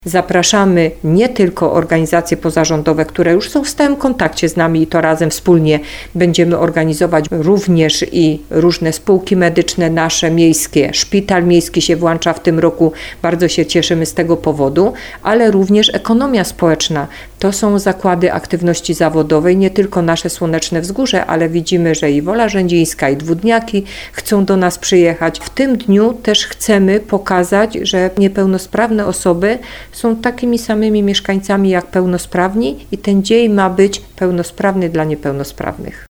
Zapraszamy nie tylko organizacje pozarządowe, które już są w stałym kontakcie z nami i to razem wspólnie będziemy organizować, również i różne spółki medyczne nasze, miejskie. Szpital miejski się włącza w tym roku, bardzo się cieszymy z tego powodu, ale również ekonomia społeczna. To są zakłady aktywności zawodowej, nie tylko nasze Słoneczne Wzgórze, ale widzimy, że i Wola Rzędzińska, i Dwudniaki chcą do nas przyjechać. W tym dniu też chcemy pokazać, że niepełnosprawne osoby są takimi samymi mieszkańcami jak pełnosprawni i ten dzień ma być pełnosprawny dla niepełnosprawnych.